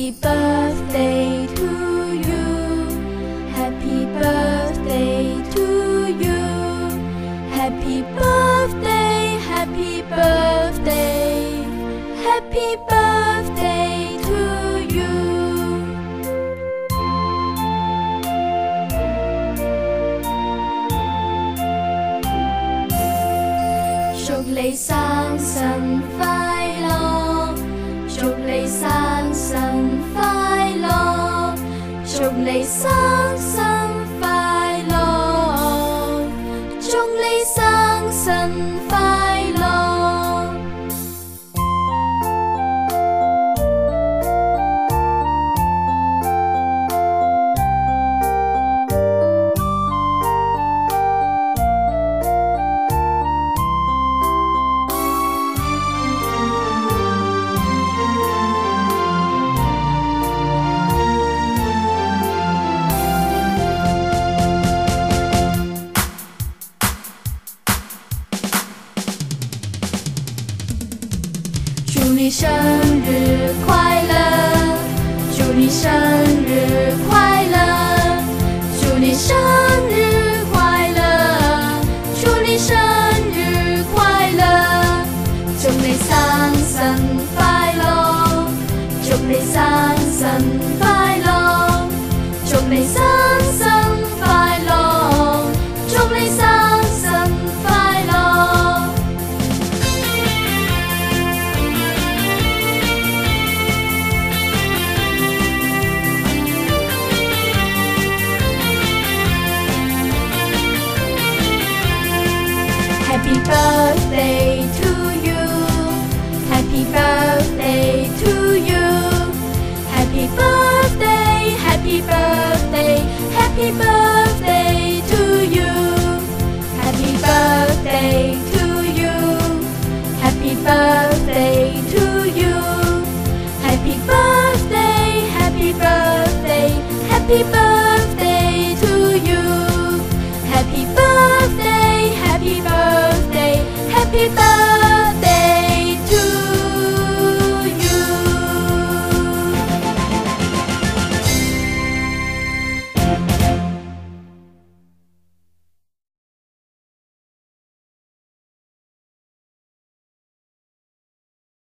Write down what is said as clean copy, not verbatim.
Happy birthday to you. Happy birthday to you. Happy birthday, happy birthday, happy birthday to you. 祝你生日快樂，祝你生日快樂，祝你生日快樂，祝你生日快樂。祝你生日快樂，祝你生日快樂，祝你生日快樂，祝你生日快樂，祝你生日快樂，祝你生日快樂，祝你生日快樂，祝你生日快樂。Happy birthday to you. Happy birthday to you. Happy birthday, happy birthday, happy birthday to you. Happy birthday to you. Happy birthday to you. Happy birthday, happy birthday, happy birthday.